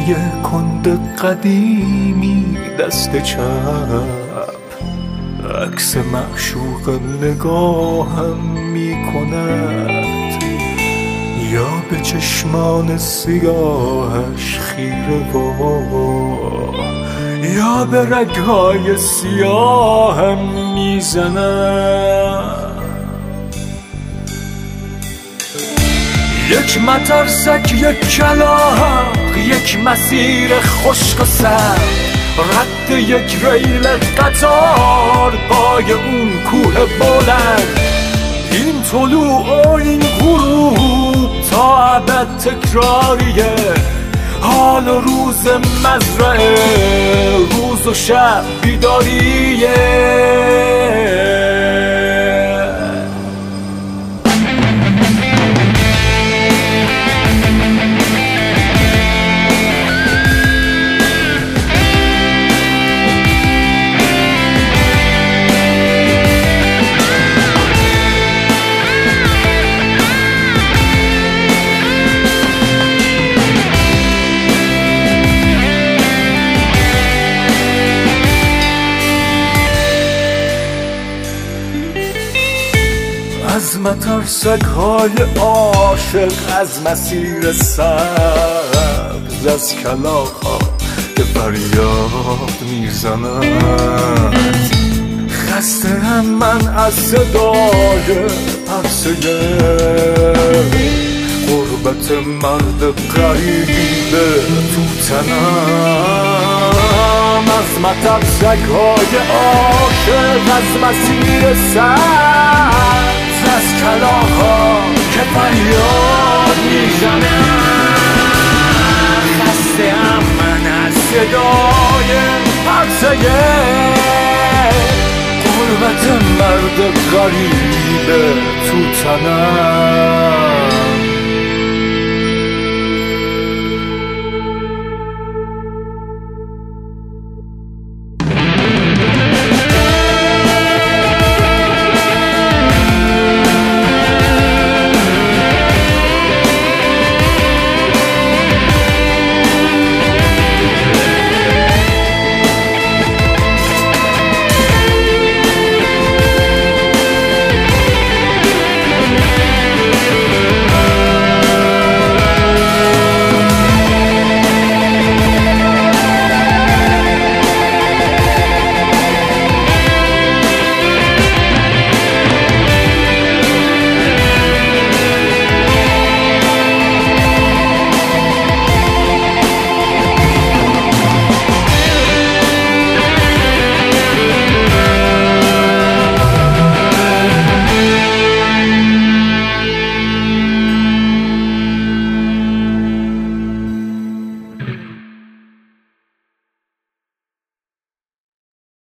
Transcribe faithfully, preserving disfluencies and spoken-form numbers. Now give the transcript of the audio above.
کند قدیمی دست چپ عکس معشوق نگاهم می کند، یا به چشمان سیاهش خیره و یا به رگهای سیاهم می زند. یک مترسک، یک کلاغ، یک مسیر خشک و سرد، رد یک ریل قطار پای اون کوه بلند. این طلوع و این غروب تا ابد تکراریه، حال و روز مزرعه، روز و شب بیداریه. از مترسک های عاشق، از مسیر سبز، از کلاغ ها که فریاد میزنند. خسته هم من از صدای پرسه غربت مرد غریب تو تنم. از مترسک های عاشق، از مسیر سبز، از کلاغ ها که فریاد میزنم. خسته ام من از صدای پرسه غربت مرد غریب تو تنم.